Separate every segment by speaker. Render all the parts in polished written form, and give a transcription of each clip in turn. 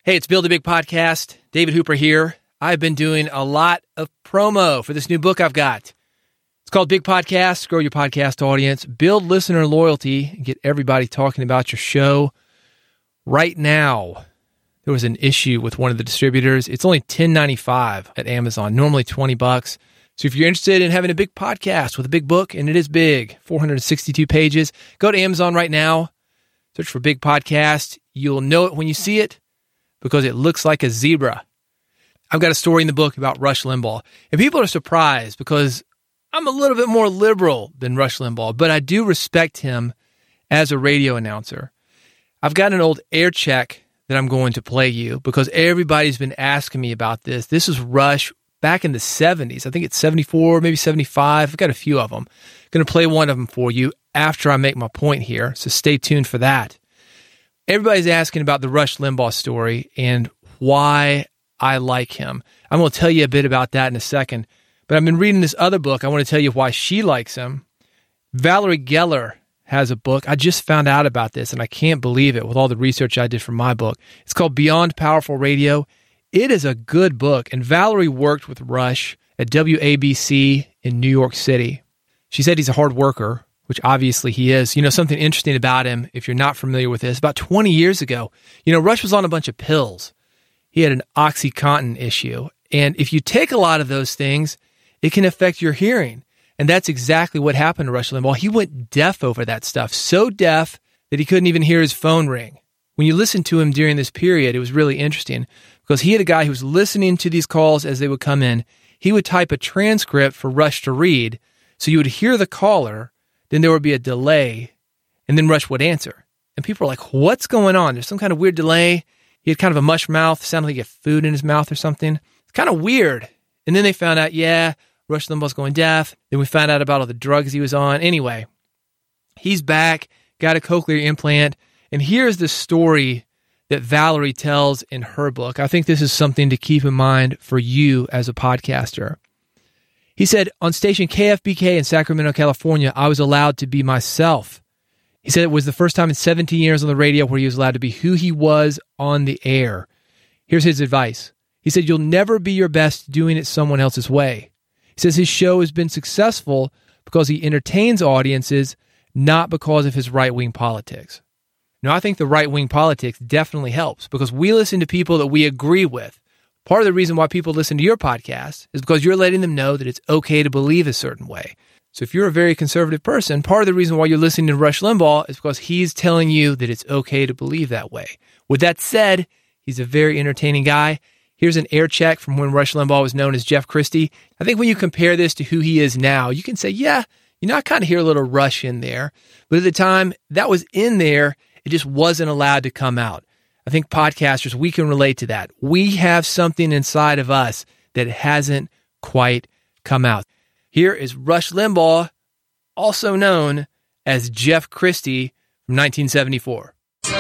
Speaker 1: Hey, it's Build a Big Podcast. David Hooper here. I've been doing a lot of promo for this new book I've got. It's called Big Podcast, Grow Your Podcast Audience, Build Listener Loyalty, and get everybody talking about your show. Right now, there was an issue with one of the distributors. It's only $10.95 at Amazon, normally $20. So if you're interested in having a big podcast with a big book, and it is big, 462 pages, go to Amazon right now, search for Big Podcast. You'll know it when you see it, because it looks like a zebra. I've got a story in the book about Rush Limbaugh. And people are surprised because I'm a little bit more liberal than Rush Limbaugh, but I do respect him as a radio announcer. I've got an old air check that I'm going to play you because everybody's been asking me about this. This is Rush back in the 70s. I think it's 74, maybe 75. I've got a few of them. I'm going to play one of them for you after I make my point here, so stay tuned for that. Everybody's asking about the Rush Limbaugh story and why I like him. I'm going to tell you a bit about that in a second. But I've been reading this other book. I want to tell you why she likes him. Valerie Geller has a book. I just found out about this, and I can't believe it with all the research I did for my book. It's called Beyond Powerful Radio. It is a good book, and Valerie worked with Rush at WABC in New York City. She said he's a hard worker, which obviously he is. You know, something interesting about him, if you're not familiar with this, about 20 years ago, Rush was on a bunch of pills. He had an OxyContin issue. And if you take a lot of those things, it can affect your hearing. And that's exactly what happened to Rush Limbaugh. He went deaf over that stuff, so deaf that he couldn't even hear his phone ring. When you listen to him during this period, it was really interesting because he had a guy who was listening to these calls as they would come in. He would type a transcript for Rush to read, so you would hear the caller, then there would be a delay, and then Rush would answer. And people are like, what's going on? There's some kind of weird delay. He had kind of a mush mouth, sounded like he had food in his mouth or something. It's kind of weird. And then they found out, Rush Limbaugh's going deaf. Then we found out about all the drugs he was on. Anyway, he's back, got a cochlear implant. And here's the story that Valerie tells in her book. I think this is something to keep in mind for you as a podcaster. He said, on station KFBK in Sacramento, California, I was allowed to be myself. He said it was the first time in 17 years on the radio where he was allowed to be who he was on the air. Here's his advice. He said, you'll never be your best doing it someone else's way. He says his show has been successful because he entertains audiences, not because of his right-wing politics. Now, I think the right-wing politics definitely helps because we listen to people that we agree with. Part of the reason why people listen to your podcast is because you're letting them know that it's okay to believe a certain way. So if you're a very conservative person, part of the reason why you're listening to Rush Limbaugh is because he's telling you that it's okay to believe that way. With that said, he's a very entertaining guy. Here's an air check from when Rush Limbaugh was known as Jeff Christie. I think when you compare this to who he is now, you can say, I kind of hear a little Rush in there. But at the time, that was in there. It just wasn't allowed to come out. I think podcasters, we can relate to that. We have something inside of us that hasn't quite come out. Here is Rush Limbaugh, also known as Jeff Christie from 1974.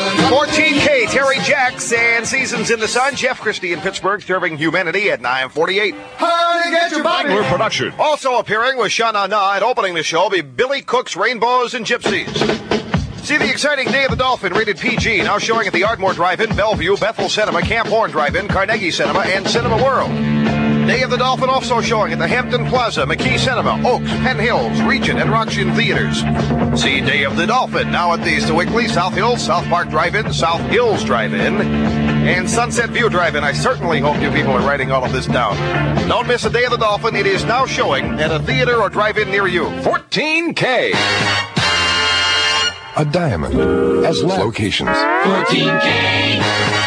Speaker 2: 14K, Terry Jacks and Seasons in the Sun. Jeff Christie in Pittsburgh serving humanity at 9:48.
Speaker 3: Honey, get your body.
Speaker 2: Production. Also appearing with Shana Na and opening the show will be Billy Cook's Rainbows and Gypsies. See the exciting Day of the Dolphin, rated PG, now showing at the Ardmore Drive-In, Bellevue, Bethel Cinema, Camp Horn Drive-In, Carnegie Cinema, and Cinema World. Day of the Dolphin also showing at the Hampton Plaza, McKee Cinema, Oaks, Penn Hills, Regent, and Rockton Theaters. See Day of the Dolphin now at the Sewickley, South Hills, South Park Drive-In, South Hills Drive-In, and Sunset View Drive-In. I certainly hope you people are writing all of this down. Don't miss a Day of the Dolphin. It is now showing at a theater or drive-in near you. 14K.
Speaker 4: A diamond has locations.
Speaker 5: 14K.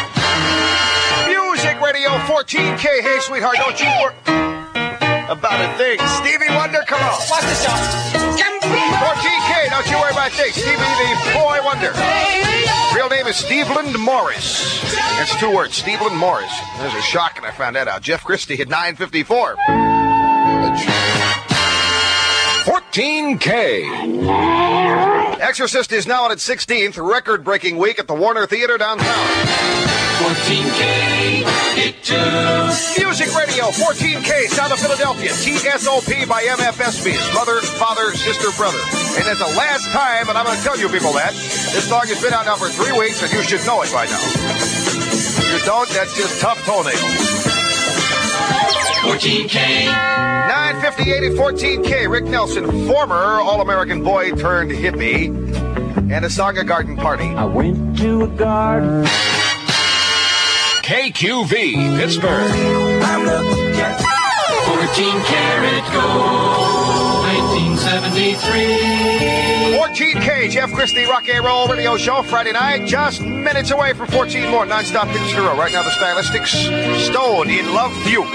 Speaker 2: Music Radio 14K. Hey, sweetheart, don't you worry about a thing. Stevie Wonder, come on.
Speaker 5: Watch this, y'all.
Speaker 2: 14K, don't you worry about a thing. Stevie the Boy Wonder. Real name is Steveland Morris. It's 2 words, Steveland Morris. There's a shock, and I found that out. Jeff Christie at 9:54.
Speaker 4: 14K.
Speaker 2: Exorcist is now on its 16th record-breaking week at the Warner Theater downtown.
Speaker 5: 14K, it too.
Speaker 2: Music Radio, 14K, Sound of Philadelphia, TSOP by MFSB, mother, father, sister, brother. And it's the last time, and I'm going to tell you people that, this song has been out now for 3 weeks, and you should know it by now. If you don't, that's just tough toenails.
Speaker 5: 14K.
Speaker 2: 9:58 at 14K. Rick Nelson, former All-American boy turned hippie, and a song, A Garden Party.
Speaker 3: I went to a garden.
Speaker 4: KQV, Pittsburgh.
Speaker 3: I'm looking at
Speaker 5: 14 karat gold. 1973.
Speaker 2: 14K, Jeff Christie, Rock and Roll Radio Show, Friday night. Just minutes away from 14 more. Non-stop hits in a row. Right now, the Stylistics, Stone in Love with You.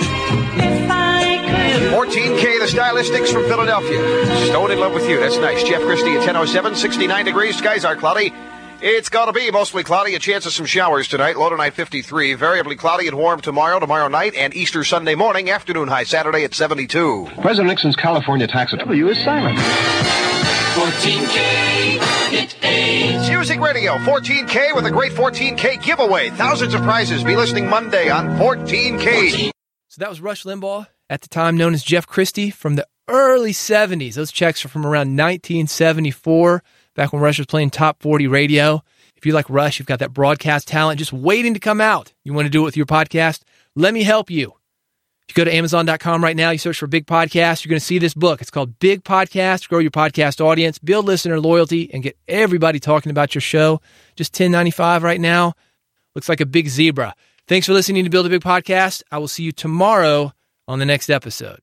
Speaker 2: 14K, the Stylistics from Philadelphia. Stone in Love with You. That's nice. Jeff Christie at 10:07, 69 degrees. Skies are cloudy. It's going to be mostly cloudy. A chance of some showers tonight. Low tonight 53. Variably cloudy and warm tomorrow night, and Easter Sunday morning. Afternoon high Saturday at 72.
Speaker 4: President Nixon's California tax W is silent.
Speaker 5: 14K. Hit 8.
Speaker 2: Music Radio, 14K with a great 14K giveaway. Thousands of prizes. Be listening Monday on 14K.
Speaker 1: So that was Rush Limbaugh, at the time known as Jeff Christie, from the early 70s. Those checks are from around 1974, back when Rush was playing Top 40 radio. If you like Rush, you've got that broadcast talent just waiting to come out. You want to do it with your podcast? Let me help you. If you go to Amazon.com right now, you search for Big Podcast, you're going to see this book. It's called Big Podcast, Grow Your Podcast Audience, Build Listener Loyalty, and get everybody talking about your show. Just $10.95 right now. Looks like a big zebra. Thanks for listening to Build a Big Podcast. I will see you tomorrow on the next episode.